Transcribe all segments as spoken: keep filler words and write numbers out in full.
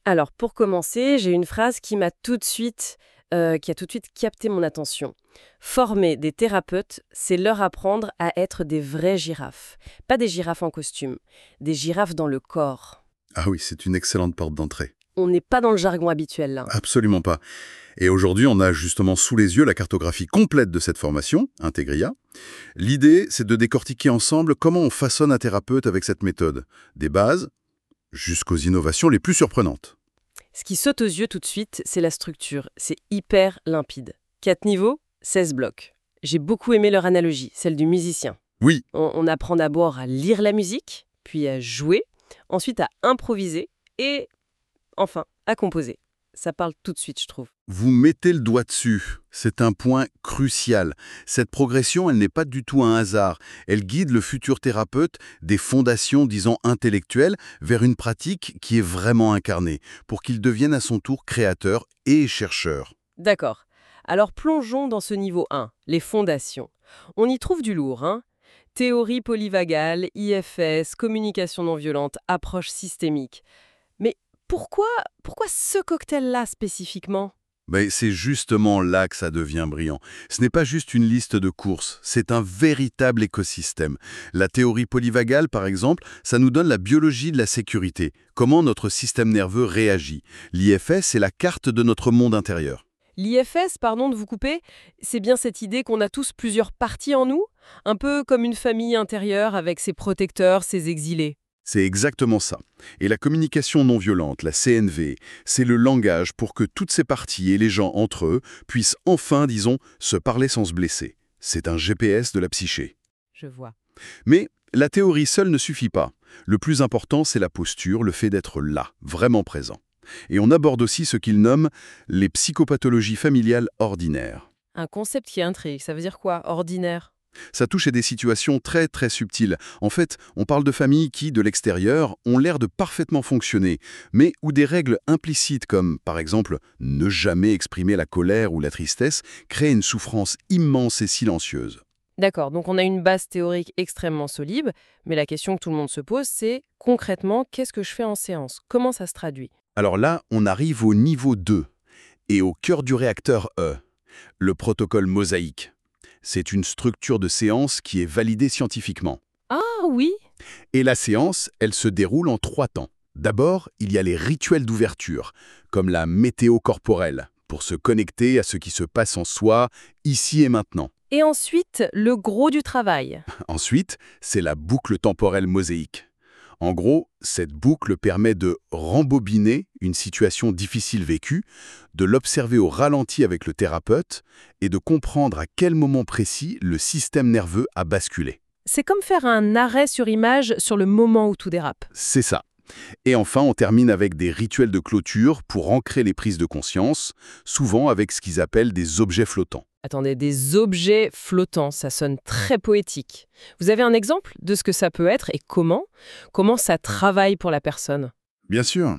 Alors, pour commencer, j'ai une phrase qui m'a tout de suite, euh, qui a tout de suite capté mon attention. Former des thérapeutes, c'est leur apprendre à être des vraies girafes. Pas des girafes en costume, des girafes dans le corps. Ah oui, c'est une excellente porte d'entrée. On n'est pas dans le jargon habituel là. Absolument pas. Et aujourd'hui, on a justement sous les yeux la cartographie complète de cette formation, Integria. L'idée, c'est de décortiquer ensemble comment on façonne un thérapeute avec cette méthode, des bases jusqu'aux innovations les plus surprenantes. Ce qui saute aux yeux tout de suite, c'est la structure. C'est hyper limpide. Quatre niveaux, seize blocs. J'ai beaucoup aimé leur analogie, celle du musicien. Oui, On, on apprend d'abord à lire la musique, puis à jouer, ensuite à improviser et, enfin, à composer. Ça parle tout de suite, je trouve. vous mettez le doigt dessus. C'est un point crucial. Cette progression, elle n'est pas du tout un hasard. Elle guide le futur thérapeute des fondations, disons, intellectuelles vers une pratique qui est vraiment incarnée, pour qu'il devienne à son tour créateur et chercheur. D'accord. Alors plongeons dans ce niveau un, les fondations. On y trouve du lourd, hein. Théorie polyvagale, I F S, communication non violente, approche systémique. Mais pourquoi, pourquoi ce cocktail-là spécifiquement? Mais c'est justement là que ça devient brillant. Ce n'est pas juste une liste de courses, c'est un véritable écosystème. La théorie polyvagale, par exemple, ça nous donne la biologie de la sécurité, comment notre système nerveux réagit. L'I F S, c'est la carte de notre monde intérieur. L'I F S, pardon de vous couper, c'est bien cette idée qu'on a tous plusieurs parties en nous, un peu comme une famille intérieure avec ses protecteurs, ses exilés. C'est exactement ça. Et la communication non violente, la C N V, c'est le langage pour que toutes ces parties et les gens entre eux puissent enfin, disons, se parler sans se blesser. C'est un G P S de la psyché. Je vois. Mais la théorie seule ne suffit pas. Le plus important, c'est la posture, le fait d'être là, vraiment présent. Et on aborde aussi ce qu'il nomme les psychopathologies familiales ordinaires. Un concept qui intrigue, ça veut dire quoi? Ordinaire? Ça touche à des situations très très subtiles. En fait, on parle de familles qui, de l'extérieur, ont l'air de parfaitement fonctionner, mais où des règles implicites comme, par exemple, ne jamais exprimer la colère ou la tristesse, créent une souffrance immense et silencieuse. D'accord, donc on a une base théorique extrêmement solide, mais la question que tout le monde se pose, c'est concrètement, qu'est-ce que je fais en séance? Comment ça se traduit? Alors là, on arrive au niveau deux, et au cœur du réacteur E, le protocole mosaïque. C'est une structure de séance qui est validée scientifiquement. Ah oui. Et la séance, elle se déroule en trois temps. D'abord, il y a les rituels d'ouverture, comme la météo corporelle, pour se connecter à ce qui se passe en soi, ici et maintenant. Et ensuite, le gros du travail. Ensuite, c'est la boucle temporelle mosaïque. En gros, cette boucle permet de rembobiner une situation difficile vécue, de l'observer au ralenti avec le thérapeute et de comprendre à quel moment précis le système nerveux a basculé. C'est comme faire un arrêt sur image sur le moment où tout dérape. C'est ça. Et enfin, on termine avec des rituels de clôture pour ancrer les prises de conscience, souvent avec ce qu'ils appellent des objets flottants. Attendez, des objets flottants, ça sonne très poétique. Vous avez un exemple de ce que ça peut être et comment? Comment ça travaille pour la personne? Bien sûr,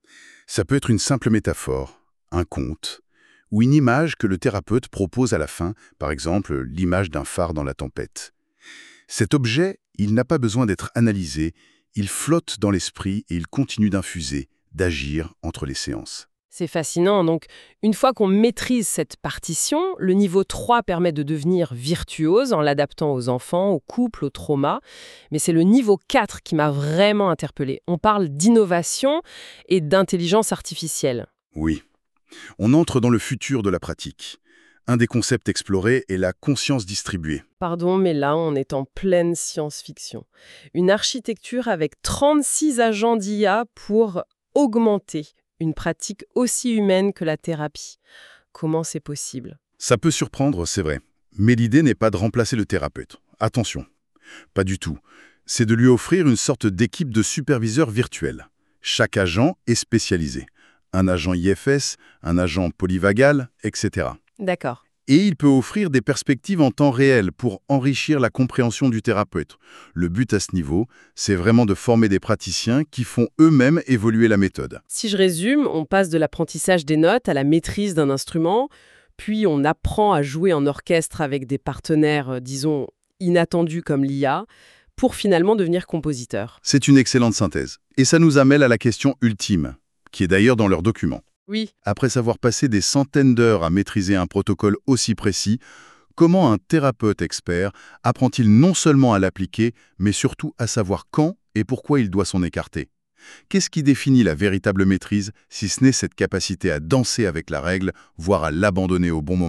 ça peut être une simple métaphore, un conte, ou une image que le thérapeute propose à la fin, par exemple l'image d'un phare dans la tempête. Cet objet, il n'a pas besoin d'être analysé, il flotte dans l'esprit et il continue d'infuser, d'agir entre les séances. C'est fascinant. Donc, une fois qu'on maîtrise cette partition, le niveau trois permet de devenir virtuose en l'adaptant aux enfants, aux couples, aux traumas. Mais c'est le niveau quatre qui m'a vraiment interpellée. On parle d'innovation et d'intelligence artificielle. Oui, on entre dans le futur de la pratique. Un des concepts explorés est la conscience distribuée. Pardon, mais là, on est en pleine science-fiction. Une architecture avec trente-six agents d'I A pour augmenter une pratique aussi humaine que la thérapie. Comment c'est possible? Ça peut surprendre, c'est vrai. Mais l'idée n'est pas de remplacer le thérapeute. Attention, pas du tout. C'est de lui offrir une sorte d'équipe de superviseurs virtuels. Chaque agent est spécialisé. Un agent I F S, un agent polyvagal, et cetera. D'accord. Et il peut offrir des perspectives en temps réel pour enrichir la compréhension du thérapeute. Le but à ce niveau, c'est vraiment de former des praticiens qui font eux-mêmes évoluer la méthode. Si je résume, on passe de l'apprentissage des notes à la maîtrise d'un instrument, puis on apprend à jouer en orchestre avec des partenaires, euh, disons, inattendus comme l'I A, pour finalement devenir compositeur. C'est une excellente synthèse. Et ça nous amène à la question ultime. qui est d'ailleurs dans leurs documents. Oui. Après avoir passé des centaines d'heures à maîtriser un protocole aussi précis, comment un thérapeute expert apprend-il non seulement à l'appliquer, mais surtout à savoir quand et pourquoi il doit s'en écarter? Qu'est-ce qui définit la véritable maîtrise, si ce n'est cette capacité à danser avec la règle, voire à l'abandonner au bon moment?